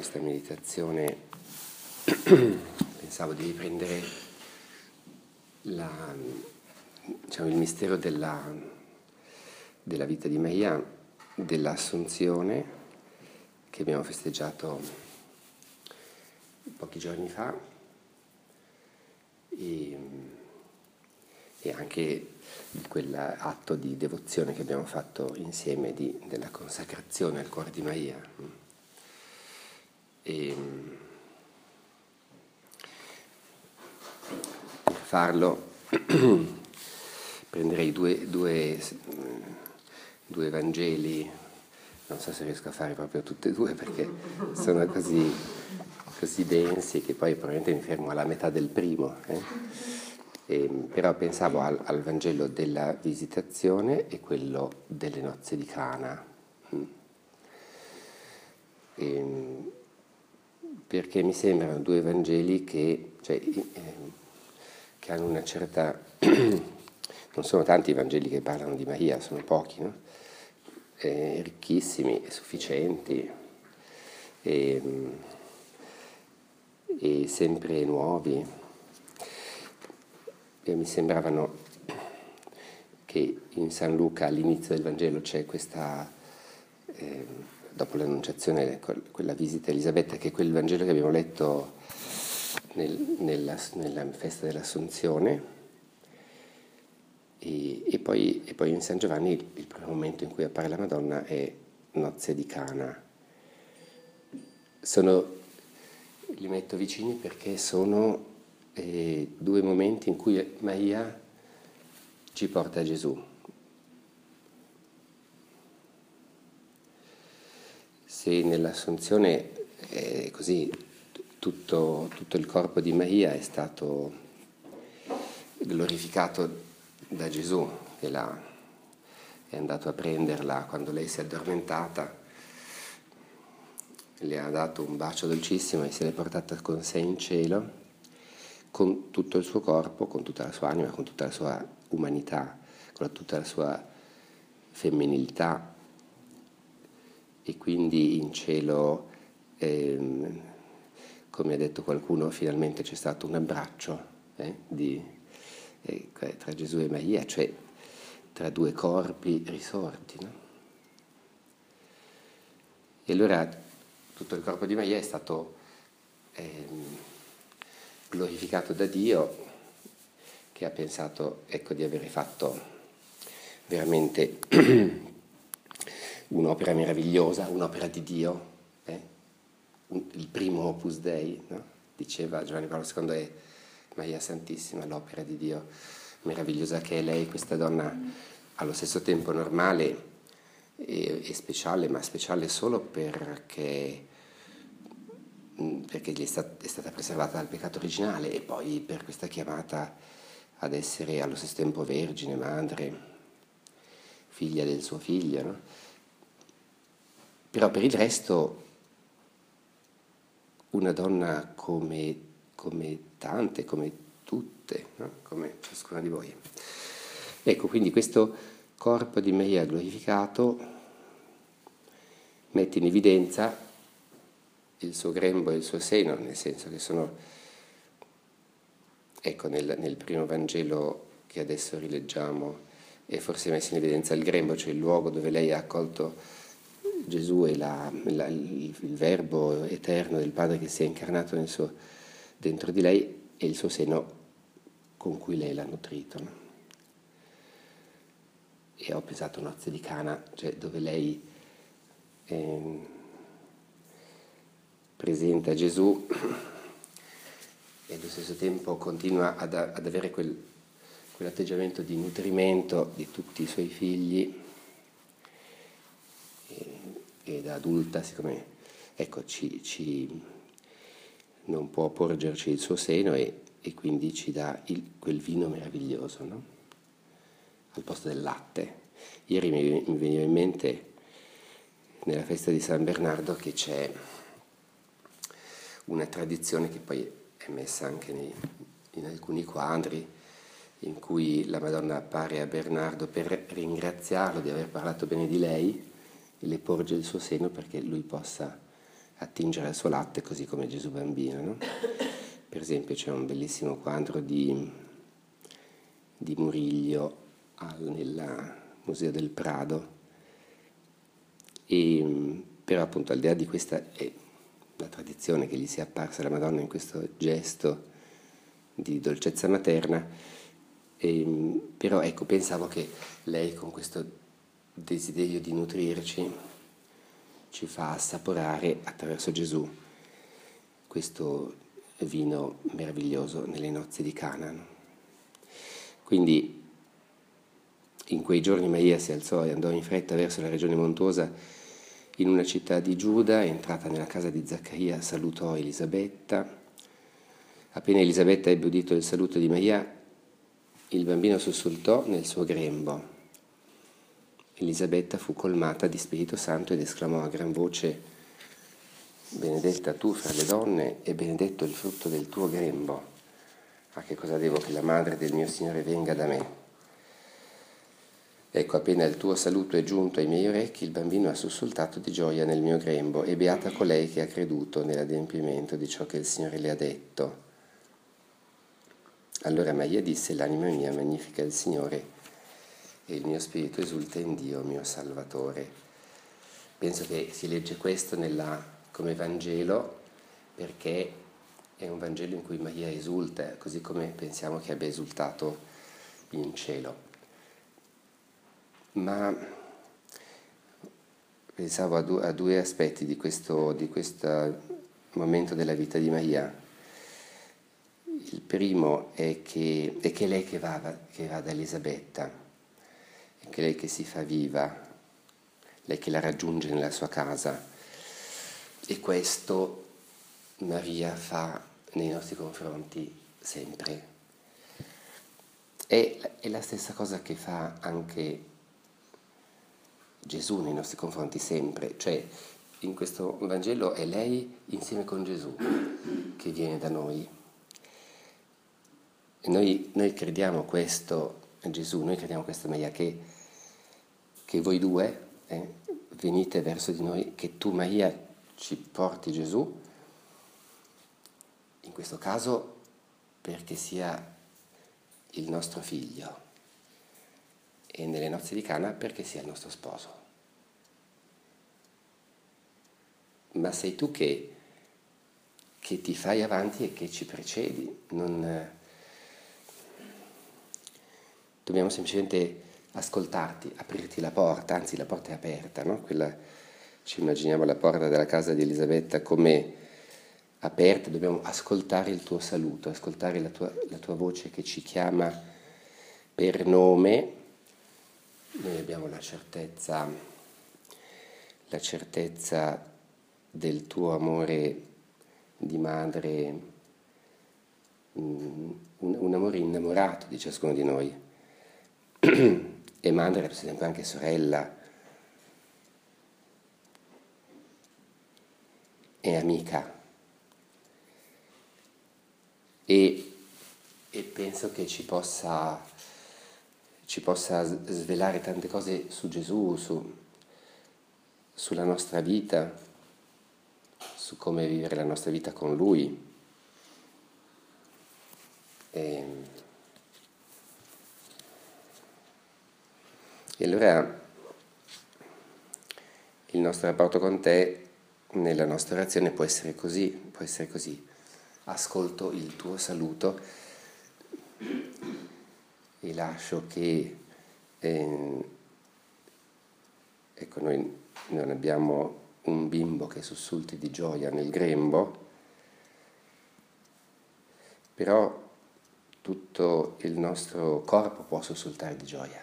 questa meditazione pensavo di riprendere il mistero della vita di Maria, dell'Assunzione che abbiamo festeggiato pochi giorni fa e anche di quell'atto di devozione che abbiamo fatto insieme della consacrazione al cuore di Maria. E per farlo prenderei due Vangeli, non so se riesco a fare proprio tutte e due perché sono così densi che poi probabilmente mi fermo alla metà del primo. Però pensavo al Vangelo della Visitazione e quello delle nozze di Cana. Perché mi sembrano due Vangeli che hanno una certa... non sono tanti i Vangeli che parlano di Maria, sono pochi, no? Ricchissimi, sufficienti e sempre nuovi. E mi sembravano che in San Luca all'inizio del Vangelo c'è questa... dopo l'annunciazione, quella visita a Elisabetta, che è quel Vangelo che abbiamo letto nella festa dell'Assunzione, e poi in San Giovanni il primo momento in cui appare la Madonna è Nozze di Cana. Li metto vicini perché sono due momenti in cui Maria ci porta a Gesù. Se nell'Assunzione così tutto il corpo di Maria è stato glorificato da Gesù, che è andato a prenderla quando lei si è addormentata, le ha dato un bacio dolcissimo e se l'è portata con sé in cielo, con tutto il suo corpo, con tutta la sua anima, con tutta la sua umanità, con tutta la sua femminilità. E quindi in cielo, come ha detto qualcuno, finalmente c'è stato un abbraccio tra Gesù e Maria, cioè tra due corpi risorti, no? E allora tutto il corpo di Maria è stato glorificato da Dio, che ha pensato, di avere fatto veramente un'opera meravigliosa, un'opera di Dio, il primo Opus Dei, no? Diceva Giovanni Paolo II, è Maria Santissima, l'opera di Dio meravigliosa che è lei, questa donna allo stesso tempo normale e speciale, ma speciale solo perché gli è stata preservata dal peccato originale e poi per questa chiamata ad essere allo stesso tempo vergine, madre, figlia del suo figlio, no? Però per il resto una donna come tante, come tutte, no? Come ciascuna di voi. Ecco, quindi questo corpo di Maria glorificato mette in evidenza il suo grembo e il suo seno, nel senso che sono, nel primo Vangelo che adesso rileggiamo è forse messo in evidenza il grembo, cioè il luogo dove lei ha accolto Gesù e il Verbo eterno del Padre che si è incarnato dentro di lei e il suo seno con cui lei l'ha nutrito, no? E ho pensato Nozze di Cana, cioè dove lei presenta Gesù e allo stesso tempo continua ad avere quell'atteggiamento di nutrimento di tutti i suoi figli e da adulta, siccome non può porgerci il suo seno e quindi ci dà quel vino meraviglioso, no? Al posto del latte. Ieri mi veniva in mente nella festa di San Bernardo che c'è una tradizione che poi è messa anche in alcuni quadri in cui la Madonna appare a Bernardo per ringraziarlo di aver parlato bene di lei e le porge il suo seno perché lui possa attingere al suo latte così come Gesù bambino, no? Per esempio c'è un bellissimo quadro di Murillo nel Museo del Prado, però appunto al di là di questa è la tradizione che gli sia apparsa la Madonna in questo gesto di dolcezza materna, però ecco, pensavo che lei con questo desiderio di nutrirci ci fa assaporare attraverso Gesù questo vino meraviglioso nelle nozze di Cana. Quindi in quei giorni Maria si alzò e andò in fretta verso la regione montuosa in una città di Giuda, entrata nella casa di Zaccaria, salutò Elisabetta. Appena Elisabetta ebbe udito il saluto di Maria, il bambino sussultò nel suo grembo. Elisabetta fu colmata di Spirito Santo ed esclamò a gran voce: benedetta tu fra le donne e benedetto il frutto del tuo grembo. A che cosa devo che la madre del mio Signore venga da me? Ecco, appena il tuo saluto è giunto ai miei orecchi, il bambino ha sussultato di gioia nel mio grembo, e beata colei che ha creduto nell'adempimento di ciò che il Signore le ha detto. Allora Maria disse: l'anima mia magnifica il Signore, e il mio spirito esulta in Dio mio Salvatore. Penso che si legge questo come Vangelo, perché è un Vangelo in cui Maria esulta, così come pensiamo che abbia esultato in cielo. Ma pensavo a due aspetti di questo momento della vita di Maria. Il primo è che lei che va da Elisabetta, è che lei che si fa viva, lei che la raggiunge nella sua casa, e questo Maria fa nei nostri confronti sempre. È la stessa cosa che fa anche Gesù nei nostri confronti sempre, cioè in questo Vangelo è lei insieme con Gesù che viene da noi. E noi crediamo questo Gesù, noi crediamo questo Maria, che voi due venite verso di noi, che tu Maria ci porti Gesù, in questo caso perché sia il nostro figlio, e nelle nozze di Cana perché sia il nostro sposo. Ma sei tu che ti fai avanti e che ci precedi. Dobbiamo semplicemente ascoltarti, aprirti la porta, anzi la porta è aperta, no? Ci immaginiamo la porta della casa di Elisabetta come aperta, dobbiamo ascoltare il tuo saluto, ascoltare la tua voce che ci chiama per nome. Noi abbiamo la certezza del tuo amore di madre, un amore innamorato di ciascuno di noi. E madre, per esempio, anche sorella e amica. E penso che ci possa svelare tante cose su Gesù, sulla nostra vita, su come vivere la nostra vita con Lui. E allora il nostro rapporto con te nella nostra orazione può essere così. Ascolto il tuo saluto e lascio che, ecco, noi non abbiamo un bimbo che sussulti di gioia nel grembo, però tutto il nostro corpo può sussultare di gioia.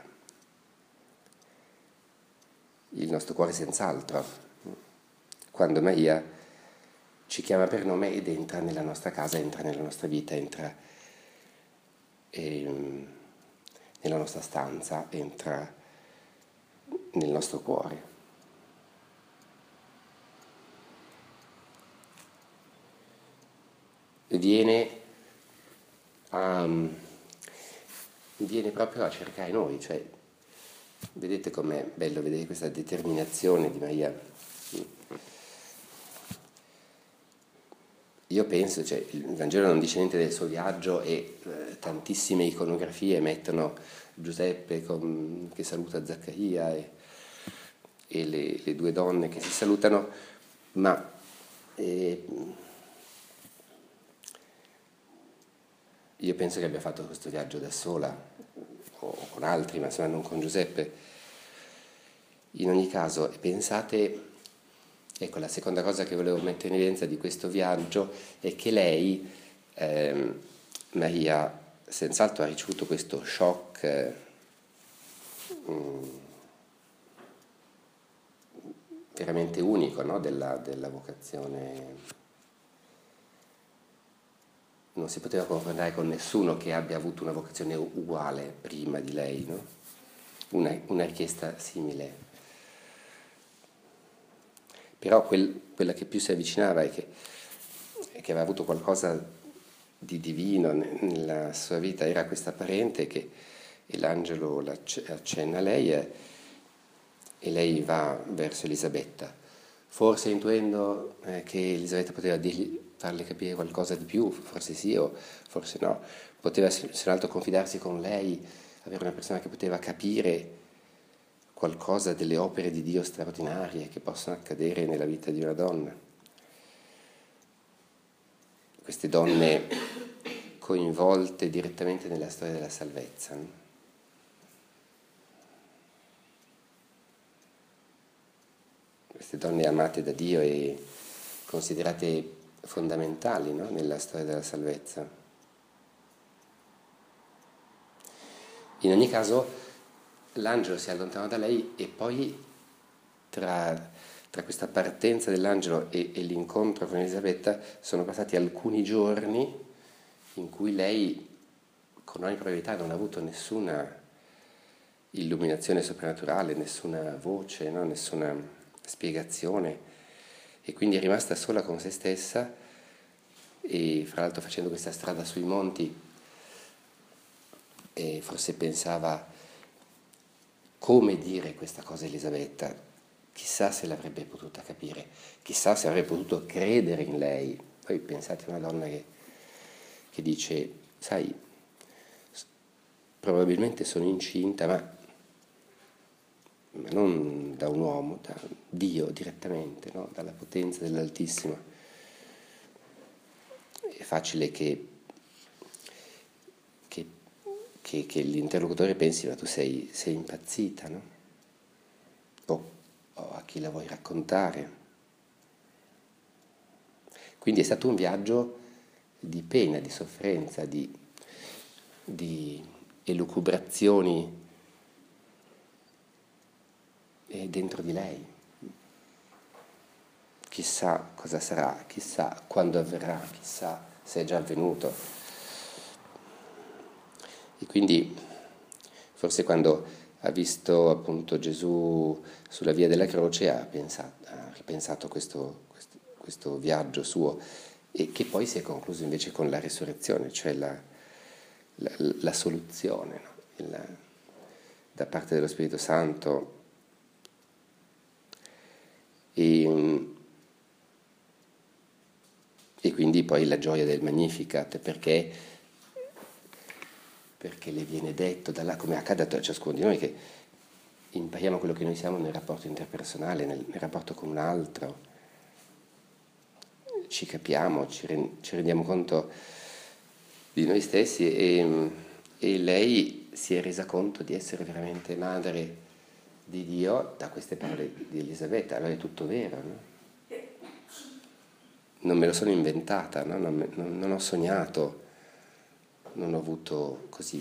Il nostro cuore senz'altro, quando Maria ci chiama per nome ed entra nella nostra casa, entra nella nostra vita, entra nella nostra stanza, entra nel nostro cuore. Viene proprio a cercare noi, cioè vedete com'è bello vedere questa determinazione di Maria. io penso, cioè, il Vangelo non dice niente del suo viaggio e tantissime iconografie mettono Giuseppe che saluta Zaccaria e le due donne che si salutano, ma io penso che abbia fatto questo viaggio da sola o con altri, ma insomma non con Giuseppe. In ogni caso, pensate, ecco, la seconda cosa che volevo mettere in evidenza di questo viaggio è che lei, Maria, senz'altro ha ricevuto questo shock veramente unico, no? della vocazione. Non si poteva confrontare con nessuno che abbia avuto una vocazione uguale prima di lei, no? Una richiesta simile. Però quella che più si avvicinava e che aveva avuto qualcosa di divino nella sua vita era questa parente e l'angelo accenna a lei e lei va verso Elisabetta, forse intuendo che Elisabetta poteva farle capire qualcosa di più, forse sì o forse no, poteva se non altro confidarsi con lei, avere una persona che poteva capire qualcosa delle opere di Dio straordinarie che possono accadere nella vita di una donna. Queste donne coinvolte direttamente nella storia della salvezza. No? Queste donne amate da Dio e considerate fondamentali, no? Nella storia della salvezza. In ogni caso, l'angelo si allontanò da lei e poi tra questa partenza dell'angelo e l'incontro con Elisabetta sono passati alcuni giorni in cui lei con ogni probabilità non ha avuto nessuna illuminazione soprannaturale, nessuna voce, no? Nessuna spiegazione e quindi è rimasta sola con se stessa e fra l'altro facendo questa strada sui monti e forse pensava come dire questa cosa a Elisabetta, chissà se l'avrebbe potuta capire, chissà se avrebbe potuto credere in lei. Poi pensate a una donna che dice, sai, probabilmente sono incinta, ma non da un uomo, da Dio direttamente, no? Dalla potenza dell'Altissimo. È facile che l'interlocutore pensi, ma tu sei impazzita, no? O a chi la vuoi raccontare. Quindi è stato un viaggio di pena, di sofferenza, di elucubrazioni dentro di lei. Chissà cosa sarà, chissà quando avverrà, chissà se è già avvenuto. E quindi forse quando ha visto appunto Gesù sulla via della croce ha ripensato questo viaggio suo e che poi si è concluso invece con la resurrezione, cioè la soluzione, no? Da parte dello Spirito Santo. E quindi poi la gioia del Magnificat, perché le viene detto da là, come accade a ciascuno di noi, che impariamo quello che noi siamo nel rapporto interpersonale, nel rapporto con un altro, ci capiamo, ci rendiamo conto di noi stessi e lei si è resa conto di essere veramente madre di Dio da queste parole di Elisabetta. Allora è tutto vero, no? Non me lo sono inventata, no? Non ho sognato, non ho avuto così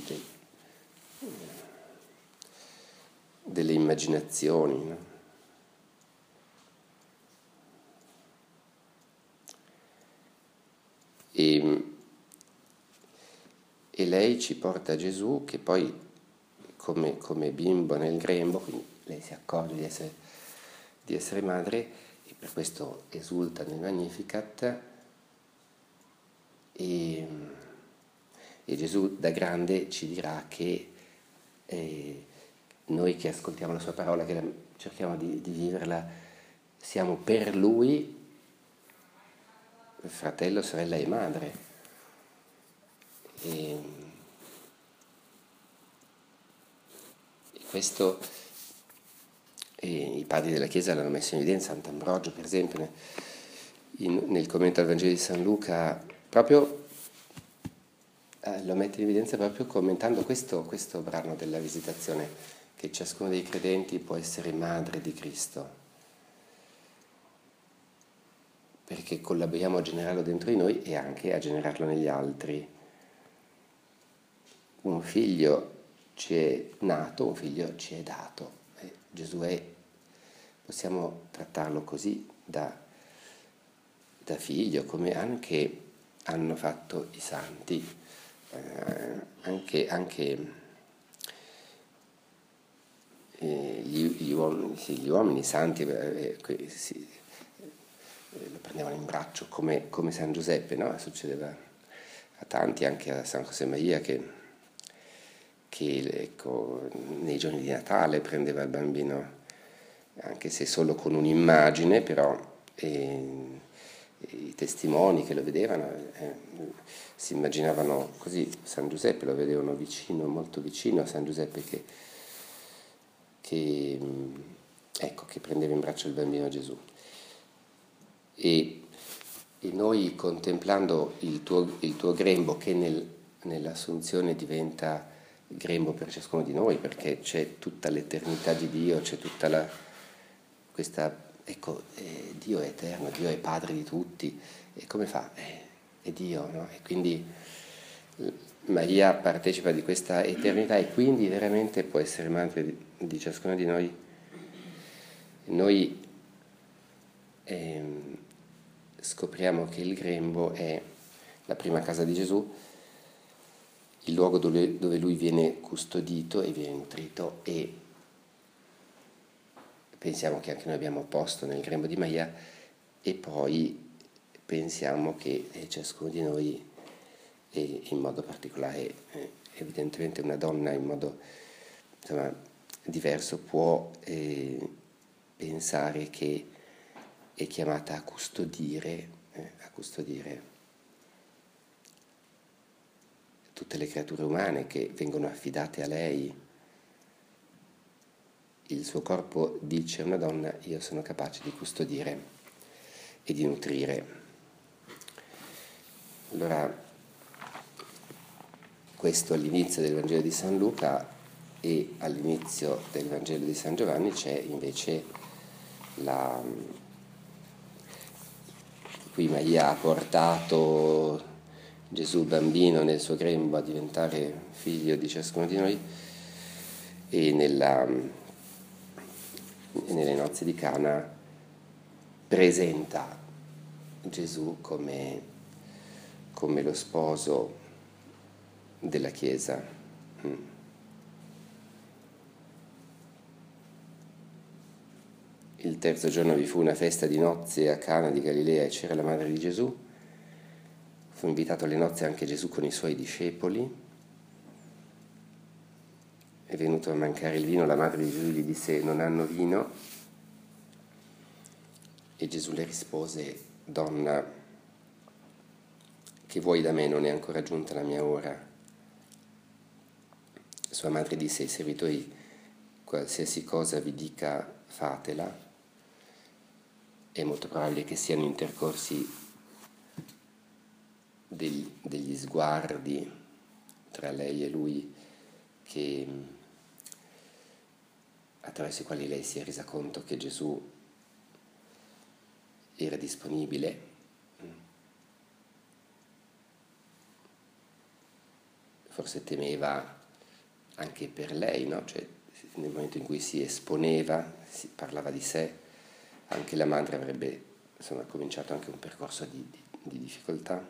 delle immaginazioni, no? E lei ci porta a Gesù che poi come bimbo nel grembo, quindi lei si accorge di essere madre e per questo esulta nel Magnificat e Gesù da grande ci dirà che noi che ascoltiamo la sua parola, che cerchiamo di viverla, siamo per Lui fratello, sorella e madre. E questo i padri della Chiesa l'hanno messo in evidenza, Sant'Ambrogio per esempio, nel commento al Vangelo di San Luca, proprio lo mette in evidenza proprio commentando questo brano della Visitazione, che ciascuno dei credenti può essere madre di Cristo, perché collaboriamo a generarlo dentro di noi e anche a generarlo negli altri. Un figlio ci è nato, un figlio ci è dato. Gesù possiamo trattarlo così, da figlio, come anche hanno fatto i santi, anche gli uomini santi lo prendevano in braccio come San Giuseppe, no? Succedeva a tanti, anche a San José Maria, che ecco, nei giorni di Natale prendeva il bambino, anche se solo con un'immagine, però i testimoni che lo vedevano si immaginavano così San Giuseppe, lo vedevano vicino, molto vicino a San Giuseppe che prendeva in braccio il bambino Gesù. E noi, contemplando il tuo grembo, che nell'Assunzione diventa grembo per ciascuno di noi, perché c'è tutta l'eternità di Dio, c'è tutta Dio è eterno, Dio è padre di tutti, e come fa? È Dio, no? E quindi Maria partecipa di questa eternità e quindi veramente può essere madre di ciascuno di noi. Noi scopriamo che il grembo è la prima casa di Gesù, il luogo dove lui viene custodito e viene nutrito, e pensiamo che anche noi abbiamo posto nel grembo di Maria, e poi pensiamo che ciascuno di noi, e in modo particolare evidentemente una donna in modo diverso, può pensare che è chiamata a custodire tutte le creature umane che vengono affidate a lei. Il suo corpo dice a una donna: io sono capace di custodire e di nutrire. Allora, questo all'inizio del Vangelo di San Luca, e all'inizio del Vangelo di San Giovanni c'è invece qui Maria ha portato Gesù bambino nel suo grembo a diventare figlio di ciascuno di noi, e nelle nozze di Cana presenta Gesù come lo sposo della Chiesa. Il terzo giorno vi fu una festa di nozze a Cana di Galilea e c'era la madre di Gesù. Fu invitato alle nozze anche Gesù con i suoi discepoli. È venuto a mancare il vino, la madre di Gesù gli disse: non hanno vino. E Gesù le rispose: donna, che vuoi da me? Non è ancora giunta la mia ora. Sua madre disse ai servitori: qualsiasi cosa vi dica, fatela. È molto probabile che siano intercorsi degli sguardi tra lei e lui, attraverso i quali lei si è resa conto che Gesù era disponibile. Forse temeva anche per lei, no? Cioè, nel momento in cui si esponeva, si parlava di sé, anche la madre avrebbe cominciato anche un percorso di difficoltà.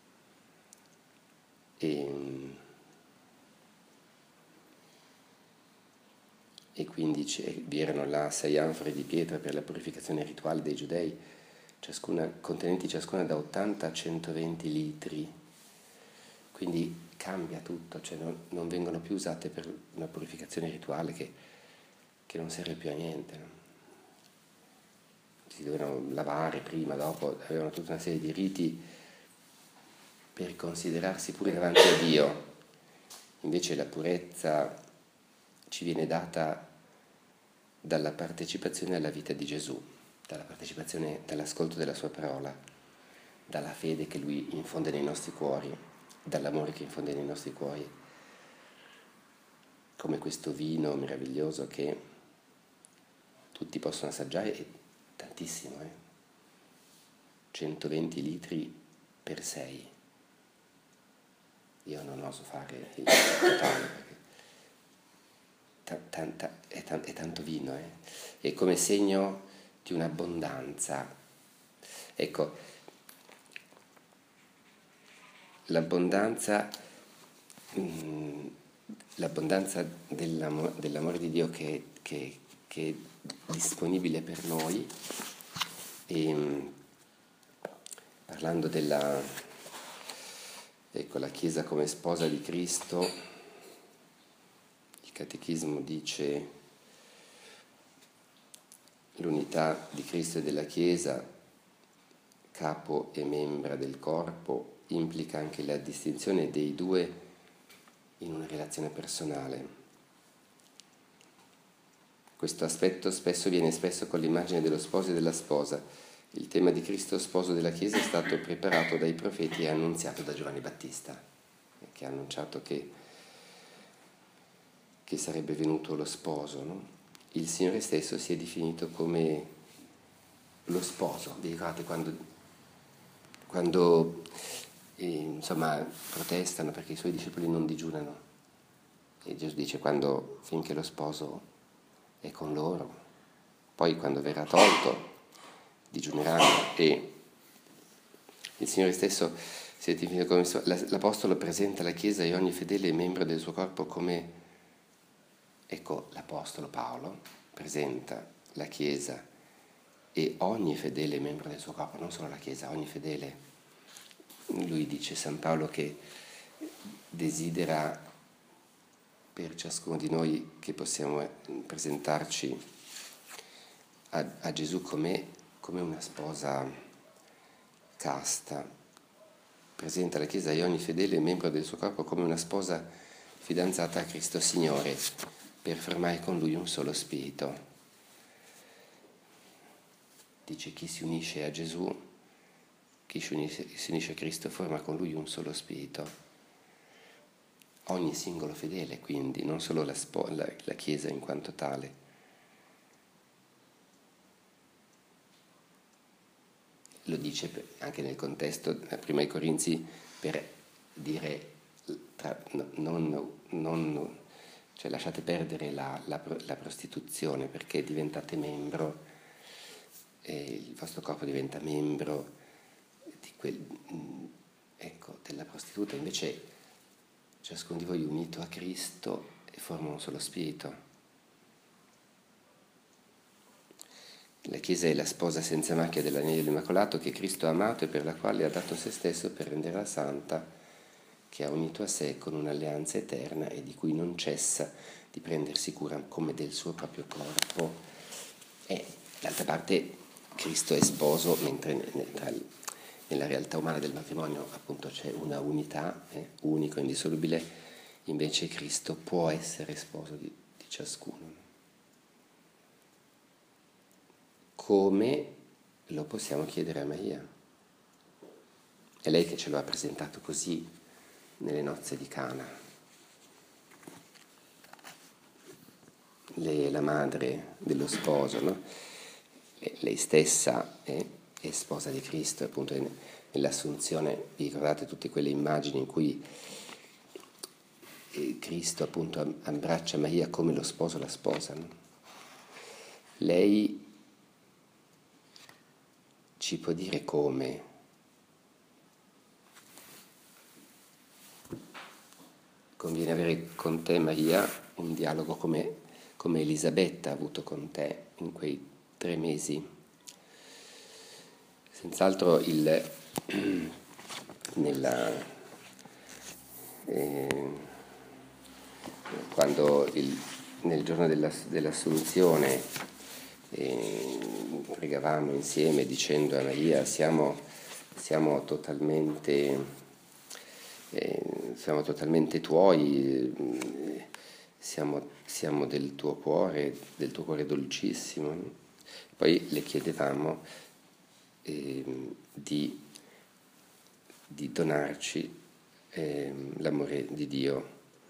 E quindi vi erano là 6 anfore di pietra per la purificazione rituale dei giudei, contenenti ciascuna da 80 a 120 litri. Quindi cambia tutto, cioè non vengono più usate per una purificazione rituale che non serve più a niente, no? si dovevano lavare prima, dopo, avevano tutta una serie di riti per considerarsi pure davanti a Dio. Invece la purezza ci viene data dalla partecipazione alla vita di Gesù, dalla partecipazione, dall'ascolto della sua parola, dalla fede che Lui infonde nei nostri cuori, dall'amore che infonde nei nostri cuori, come questo vino meraviglioso che tutti possono assaggiare, è tantissimo, 120 litri per 6. Io non oso fare il totale, perché è tanto vino, è come segno di un'abbondanza. Ecco, l'abbondanza dell'amore di Dio che è disponibile per noi. E parlando della la Chiesa come sposa di Cristo, il Catechismo dice: l'unità di Cristo e della Chiesa, capo e membra del corpo, implica anche la distinzione dei due in una relazione personale. Questo aspetto spesso viene espresso con l'immagine dello sposo e della sposa. Il tema di Cristo sposo della Chiesa è stato preparato dai profeti e annunziato da Giovanni Battista, che ha annunciato che sarebbe venuto lo sposo, no? Il Signore stesso si è definito come lo sposo. Vi ricordate quando protestano perché i suoi discepoli non digiunano? E Gesù dice: finché lo sposo è con loro, poi quando verrà tolto digiuneranno. E il Signore stesso si è definito come l'Apostolo presenta la Chiesa e ogni fedele membro del suo corpo come, l'Apostolo Paolo presenta la Chiesa e ogni fedele membro del suo corpo, non solo la Chiesa, ogni fedele. Lui dice, San Paolo, che desidera per ciascuno di noi che possiamo presentarci a Gesù come una sposa casta. Presenta la Chiesa e ogni fedele membro del suo corpo come una sposa fidanzata a Cristo Signore, per formare con Lui un solo spirito. Dice: chi si unisce a Gesù, chi si unisce a Cristo, forma con Lui un solo spirito. Ogni singolo fedele, quindi, non solo la Chiesa in quanto tale. Lo dice anche nel contesto, prima ai Corinzi, per dire cioè lasciate perdere la prostituzione, perché diventate membro, il vostro corpo diventa membro della prostituta. Invece ciascuno di voi è unito a Cristo e forma un solo spirito. La Chiesa è la sposa senza macchia dell'Agnello Immacolato che Cristo ha amato e per la quale ha dato se stesso per renderla santa, che ha unito a sé con un'alleanza eterna e di cui non cessa di prendersi cura come del suo proprio corpo. E d'altra parte Cristo è sposo, mentre nella realtà umana del matrimonio appunto c'è una unità, unico, indissolubile. Invece Cristo può essere sposo di ciascuno. Come lo possiamo chiedere a Maria? È lei che ce lo ha presentato così nelle nozze di Cana. Lei è la madre dello sposo, no? Lei stessa è sposa di Cristo, appunto nell'Assunzione. Vi ricordate tutte quelle immagini in cui Cristo appunto abbraccia Maria come lo sposo la sposa, no? Lei ci può dire come. Conviene avere con te, Maria, un dialogo come Elisabetta ha avuto con te in quei 3 mesi. Senz'altro quando nel giorno dell'Assunzione e pregavamo insieme dicendo a Maria siamo totalmente tuoi, siamo del tuo cuore dolcissimo. Poi le chiedevamo di donarci l'amore di Dio,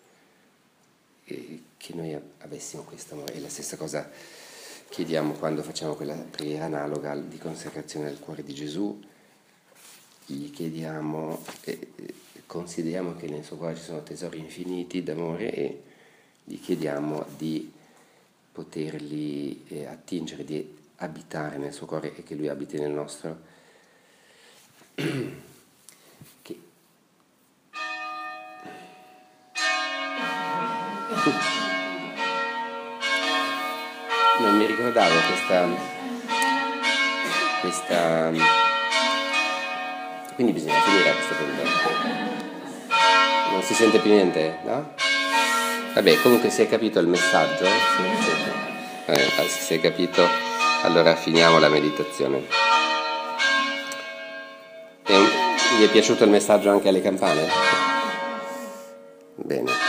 che noi avessimo questo amore. E la stessa cosa chiediamo quando facciamo quella preghiera analoga di consacrazione al cuore di Gesù. Gli chiediamo, consideriamo che nel suo cuore ci sono tesori infiniti d'amore e gli chiediamo di poterli attingere, di abitare nel suo cuore e che lui abiti nel nostro. Non mi ricordavo questa quindi bisogna finire a questo punto. Non si sente più niente, no? Vabbè, comunque si è capito il messaggio? Se si è capito, allora finiamo la meditazione. Vi è piaciuto il messaggio anche alle campane? Bene.